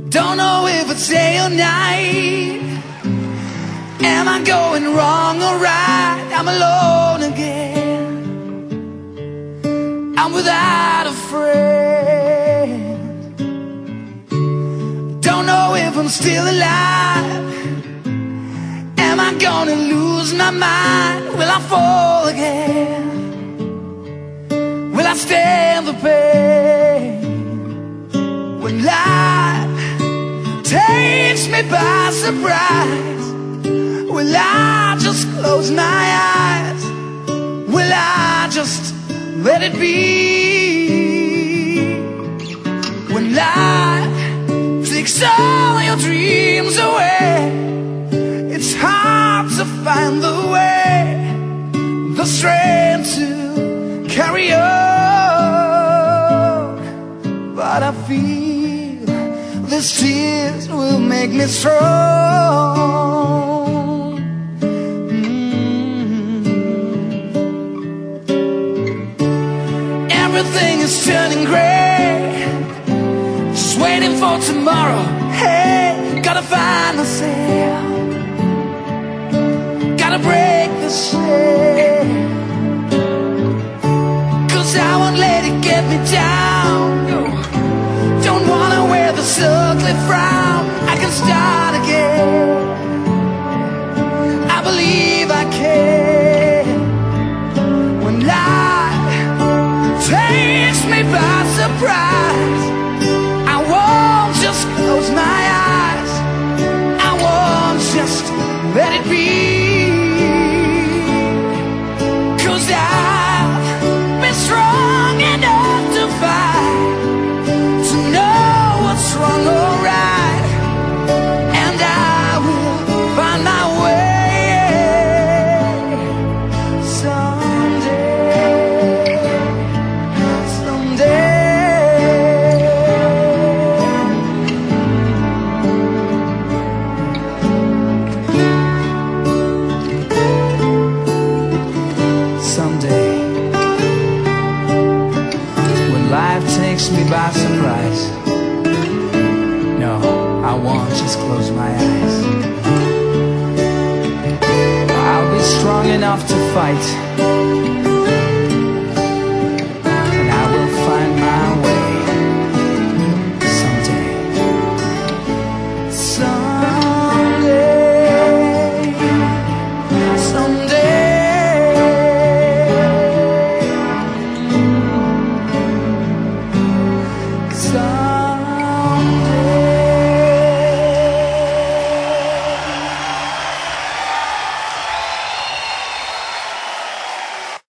Don't know if it's day or night. Am I going wrong or right? I'm alone again. I'm without a friend. Don't know if I'm still alive. Am I gonna lose my mind? Will I fall again? Will I stand the pain when life takes me by surprise? Will I just close my eyes? Will I just let it be? When life takes all your dreams away, it's hard to find the way, the strength to carry on. But I feel these tears will make me strong. Everything is turning gray, just waiting for tomorrow. Hey, gotta find myself, gotta break the shell, 'cause I won't let it get me down. Don't wanna wear the ugly frown. I can start again. I believe I can. When life takes me by surprise, I won't just close my eyes. I won't just let it be, 'cause I've been strong enough to fight, to know what's wrong or right, and I will find my way someday, someday. Someday, when life takes me by surprise, no, I won't just close my eyes. I'll be strong enough to fight,